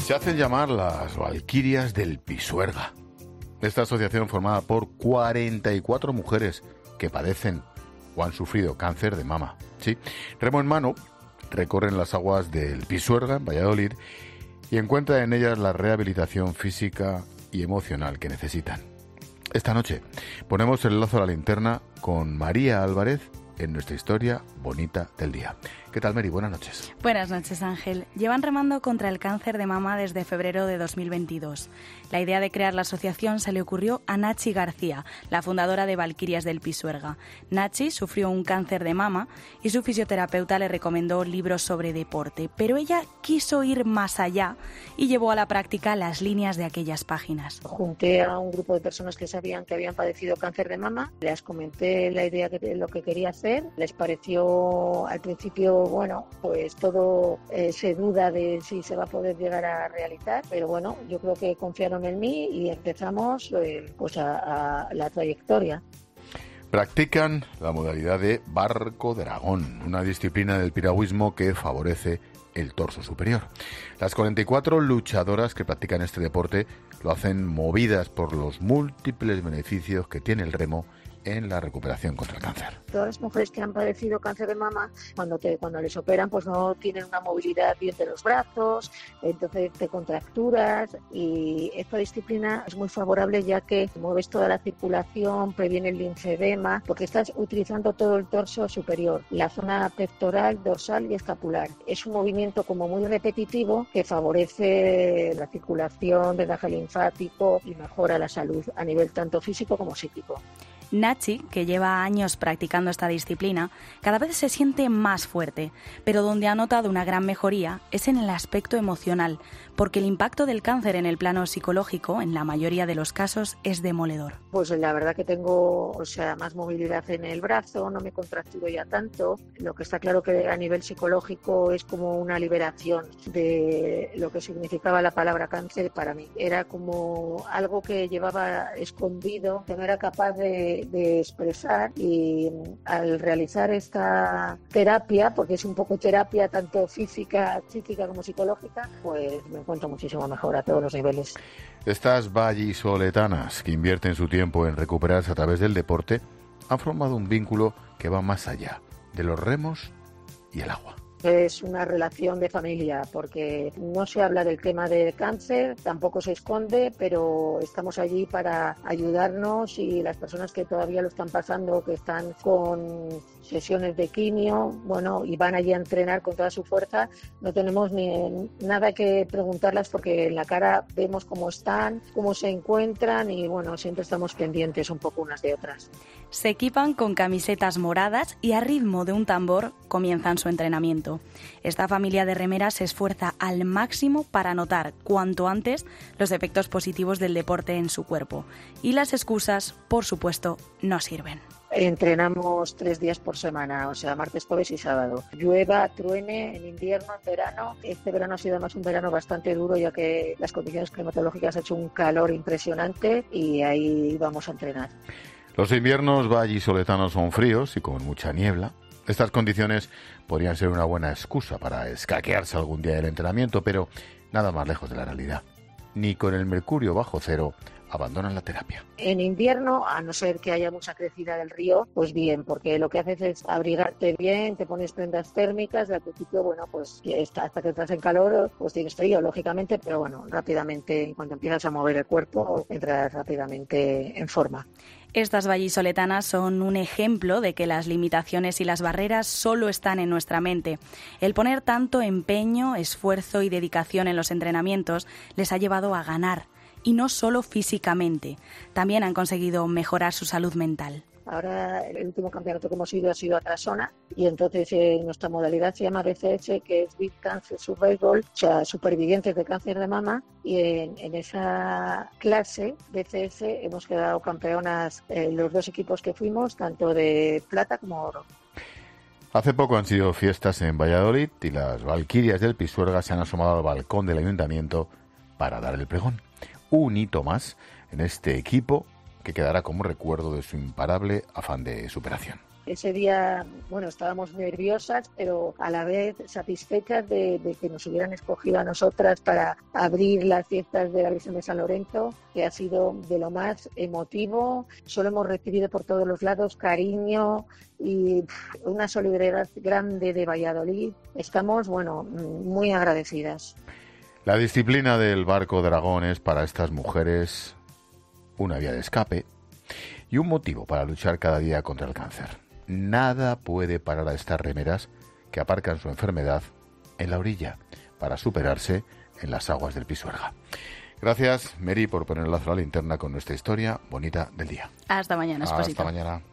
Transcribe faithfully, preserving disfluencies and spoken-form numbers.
Se hacen llamar las Valquirias del Pisuerga. Esta asociación, formada por cuarenta y cuatro mujeres que padecen o han sufrido cáncer de mama. Sí, remo en mano, recorren las aguas del Pisuerga, en Valladolid, y encuentran en ellas la rehabilitación física y emocional que necesitan. Esta noche ponemos el lazo a la linterna con María Álvarez en nuestra historia bonita del día. ¿Qué tal, Mary? Buenas noches. Buenas noches, Ángel. Llevan remando contra el cáncer de mama desde febrero de dos mil veintidós. La idea de crear la asociación se le ocurrió a Nachi García, la fundadora de Valquirias del Pisuerga. Nachi sufrió un cáncer de mama y su fisioterapeuta le recomendó libros sobre deporte, pero ella quiso ir más allá y llevó a la práctica las líneas de aquellas páginas. Junté a un grupo de personas que sabían que habían padecido cáncer de mama, les comenté la idea de lo que quería hacer, les pareció al principio, bueno, pues todo eh, se duda de si se va a poder llegar a realizar, pero bueno, yo creo que confiaron en mí y empezamos eh, pues a, a la trayectoria. Practican la modalidad de barco dragón, una disciplina del piragüismo que favorece el torso superior. Las cuarenta y cuatro luchadoras que practican este deporte lo hacen movidas por los múltiples beneficios que tiene el remo en la recuperación contra el cáncer. Todas las mujeres que han padecido cáncer de mama, cuando te cuando les operan, pues no tienen una movilidad bien de los brazos, entonces te contracturas, y esta disciplina es muy favorable ya que mueves toda la circulación, previene el linfedema, porque estás utilizando todo el torso superior, la zona pectoral, dorsal y escapular. Es un movimiento como muy repetitivo que favorece la circulación, drenaje linfático y mejora la salud a nivel tanto físico como psíquico. Nachi, que lleva años practicando esta disciplina, cada vez se siente más fuerte, pero donde ha notado una gran mejoría es en el aspecto emocional, porque el impacto del cáncer en el plano psicológico, en la mayoría de los casos, es demoledor. Pues la verdad que tengo, o sea, más movilidad en el brazo, no me contracturo ya tanto. Lo que está claro que a nivel psicológico es como una liberación de lo que significaba la palabra cáncer para mí. Era como algo que llevaba escondido, que no era capaz de de expresar, y al realizar esta terapia, porque es un poco terapia tanto física, psíquica como psicológica, pues me encuentro muchísimo mejor a todos los niveles. Estas vallisoletanas que invierten su tiempo en recuperarse a través del deporte han formado un vínculo que va más allá de los remos y el agua. Es una relación de familia, porque no se habla del tema del cáncer, tampoco se esconde, pero estamos allí para ayudarnos, y las personas que todavía lo están pasando, que están con sesiones de quimio, bueno, y van allí a entrenar con toda su fuerza, no tenemos ni nada que preguntarlas, porque en la cara vemos cómo están, cómo se encuentran, y bueno, siempre estamos pendientes un poco unas de otras. Se equipan con camisetas moradas y a ritmo de un tambor comienzan su entrenamiento. Esta familia de remeras se esfuerza al máximo para notar cuanto antes los efectos positivos del deporte en su cuerpo. Y las excusas, por supuesto, no sirven. Entrenamos tres días por semana, o sea, martes, jueves y sábado. Llueva, truene, en invierno, en verano. Este verano ha sido además un verano bastante duro, ya que las condiciones climatológicas ha hecho un calor impresionante, y ahí vamos a entrenar. Los inviernos vallisoletanos son fríos y con mucha niebla. Estas condiciones podrían ser una buena excusa para escaquearse algún día del entrenamiento, pero nada más lejos de la realidad. Ni con el mercurio bajo cero abandonan la terapia. En invierno, a no ser que haya mucha crecida del río, pues bien, porque lo que haces es abrigarte bien, te pones prendas térmicas, y al principio, bueno, pues hasta que entras en calor, pues tienes frío, lógicamente, pero bueno, rápidamente, cuando empiezas a mover el cuerpo, entras rápidamente en forma. Estas vallisoletanas son un ejemplo de que las limitaciones y las barreras solo están en nuestra mente. El poner tanto empeño, esfuerzo y dedicación en los entrenamientos les ha llevado a ganar. Y no solo físicamente, también han conseguido mejorar su salud mental. Ahora el último campeonato que hemos ido ha sido a Trasona, y entonces eh, nuestra modalidad se llama B C S, que es Big Cancer Survival, o sea, supervivientes de cáncer de mama, y en, en esa clase B C S hemos quedado campeonas eh, los dos equipos que fuimos, tanto de plata como oro. Hace poco han sido fiestas en Valladolid y las Valquirias del Pisuerga se han asomado al balcón del ayuntamiento para dar el pregón. Un hito más en este equipo que quedará como recuerdo de su imparable afán de superación. ese día, bueno, estábamos nerviosas, pero a la vez satisfechas de, de que nos hubieran escogido a nosotras para abrir las fiestas de la Virgen de San Lorenzo, que ha sido de lo más emotivo. Solo hemos recibido por todos los lados cariño y una solidaridad grande de Valladolid. Estamos, bueno, muy agradecidas. La disciplina del barco Dragón es para estas mujeres una vía de escape y un motivo para luchar cada día contra el cáncer. Nada puede parar a estas remeras que aparcan su enfermedad en la orilla para superarse en las aguas del Pisuerga. Gracias, Mary, por poner el lazo a la linterna con nuestra historia bonita del día. Hasta mañana, Esposito. Hasta mañana.